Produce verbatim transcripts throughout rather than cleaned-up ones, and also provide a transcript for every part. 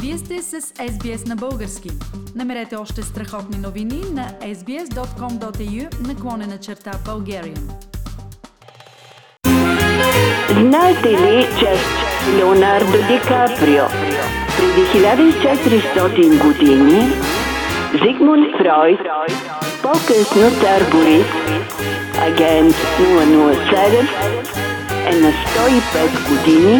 Вие сте с Ес Би Ес на български. Намерете още страхотни новини на ес би ес точка ком точка ей ю наклонена черта Bulgarian. Знаете ли, че Леонардо Ди Каприо преди хиляда и четиристотин години, Зигмунд Фройд, по-късно цар Борис, агент нула нула седем, е на сто и пет години?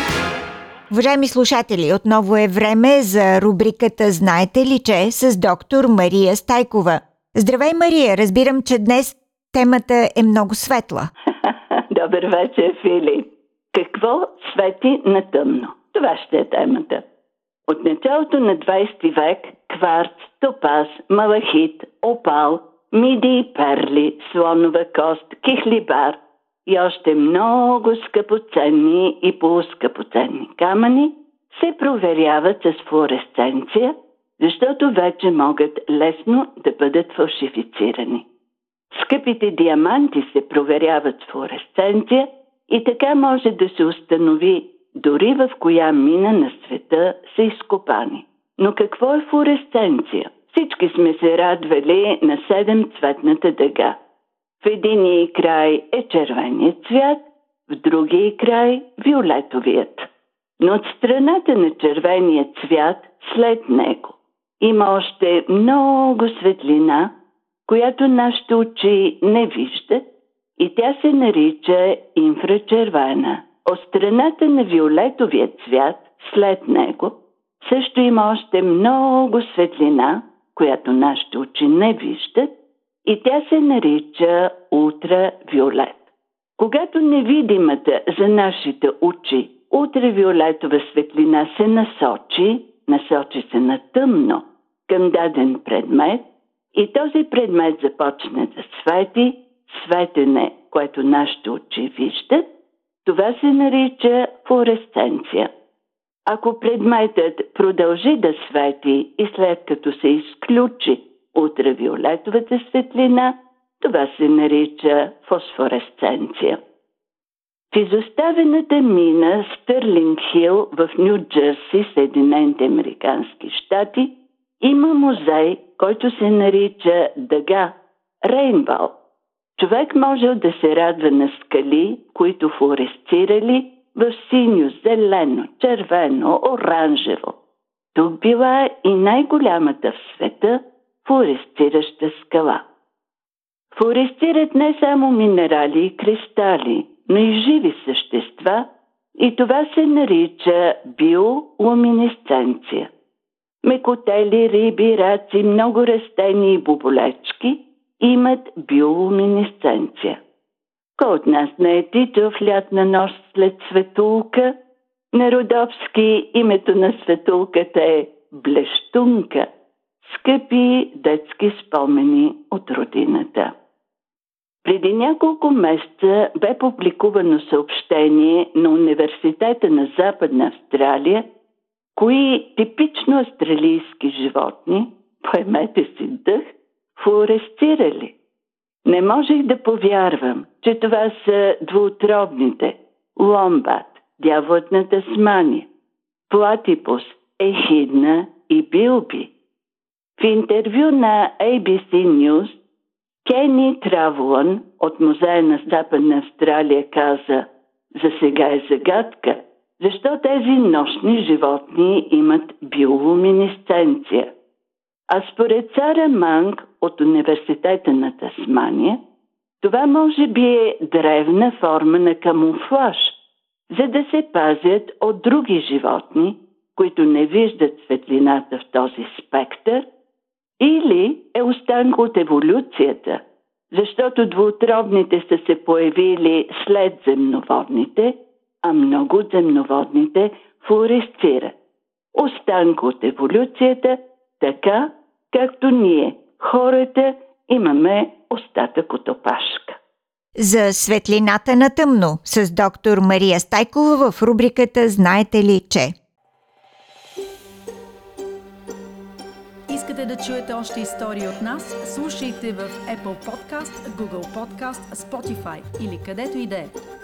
Уважаеми слушатели, отново е време за рубриката «Знаете ли, че?» с доктор Мария Стайкова. Здравей, Мария! Разбирам, че днес темата е много светла. Добър вечер, Фили. Какво свети на тъмно? Това ще е темата. От началото на двайсети век кварц, топаз, малахит, опал, миди и перли, слонова кост, кихлибар и още много скъпоценни и полускъпоценни камъни се проверяват с флуоресценция, защото вече могат лесно да бъдат фалшифицирани. Скъпите диаманти се проверяват с флуоресценция и така може да се установи дори в коя мина на света са изкопани. Но какво е флуоресценция? Всички сме се радвали на седемцветната дъга. В единия край е червеният цвят, в другия край виолетовият. Но от страната на червения цвят след него има още много светлина, която нашите очи не виждат, и тя се нарича инфрачервена. От страната на виолетовия цвят след него също има още много светлина, която нашите очи не виждат, и тя се нарича ултравиолет. Когато невидимата за нашите очи ултравиолетова светлина се насочи, насочи се на тъмно към даден предмет и този предмет започне да свети, светене, което нашите очи виждат, това се нарича флуоресценция. Ако предметът продължи да свети и след като се изключи ултравиолетовата светлина, това се нарича фосфоресценция. В изоставената мина Стърлинг Хил в Ню Джерси, Съединените американски щати, има музей, който се нарича дъга, Рейнбал. Човек можел да се радва на скали, които флуоресцирали в синьо, зелено, червено, оранжево. Тук била и най-голямата в света флуоресцираща скала. Флуоресцират не само минерали и кристали, но и живи същества, и това се нарича биолуминесценция. Мекотели, риби, раци, много растения и боболечки имат биолуминесценция. Кой от нас не е тичал в лятна нощ след светулка? На Родопски името на светулката е Блещунка. Скъпи детски спомени от родината. Преди няколко месеца бе публикувано съобщение на Университета на Западна Австралия, кои типично австралийски животни, поемете си дъх, флуоресцирали. Не можех да повярвам, че това са двуутробните ломбат, дяволът на Тасмания, платипус, ехидна и билби. В интервю на Ей Би Си News Кени Траволън от Музея на Западна Австралия каза: за сега е загадка, защо тези нощни животни имат биолуминесценция. А според Сара Манг от Университета на Тасмания, това може би е древна форма на камуфлаж, за да се пазят от други животни, които не виждат светлината в този спектър, или е останка от еволюцията, защото двуутробните са се появили след земноводните, а много от земноводните флуоресцират. Останка от еволюцията, така както ние, хората, имаме остатък от опашка. За светлината на тъмно с доктор Мария Стайкова в рубриката «Знаете ли, че?». Искате да чуете още истории от нас? Слушайте в Apple Podcast, Google Podcast, Spotify или където и да е.